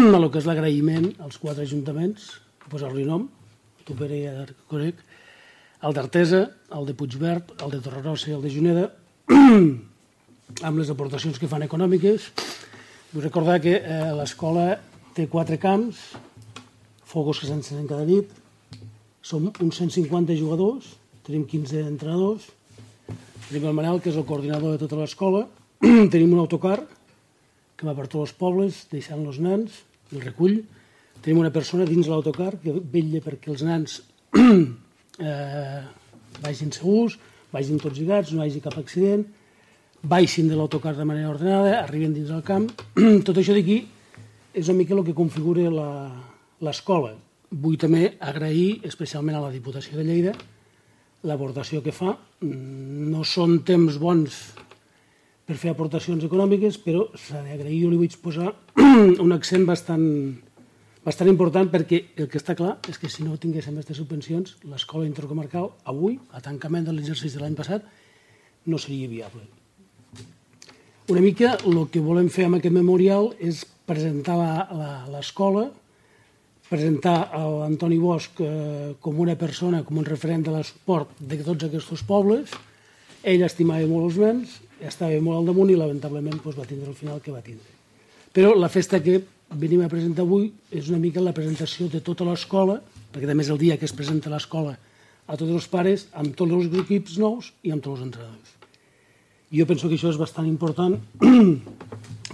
el que és l'agraïment als 4 ajuntaments, posar-li nom, tu Pere ja el conec, el d'Artesa, el de Puigverd, el de Torregrossa i el de Juneda, amb les aportacions que fan econòmiques. Vull recordar que l'escola té 4 camps, fogos que s'encenen cada nit, som uns 150 jugadors, tenim 15 entrenadors, tenim el Manel, que és el coordinador de tota l'escola, tenim un autocar que va per tots els pobles, deixant els nens, el recull, tenim una persona dins l'autocar que vetlla perquè els nens vagin segurs, vagin tots lligats, no hi hagi cap accident, baixin de l'autocar de manera ordenada, arriben dins del camp. Tot això d'aquí és una mica el que configura l'escola. Vull també agrair especialment a la Diputació de Lleida l'aportació que fa. No són temps bons per fer aportacions econòmiques, però s'ha d'agrair, jo li vull posar un accent bastant important, perquè el que està clar és que si no tinguéssim aquestes subvencions, l'escola intercomarcal avui, a tancament de l'exercici de l'any passat, no seria viable. Una mica el que volem fer amb aquest memorial és presentar l'escola, presentar l'Antoni Bosch com una persona, com un referent de la suport de tots aquests pobles. Ell estimava molt els nens, estava molt al damunt i lamentablement va tindre el final que va tindre. Però la festa que venim a presentar avui és una mica la presentació de tota l'escola, perquè també és el dia que es presenta l'escola a tots els pares, amb tots els equips nous i amb tots els entrenadors. Jo penso que això és bastant important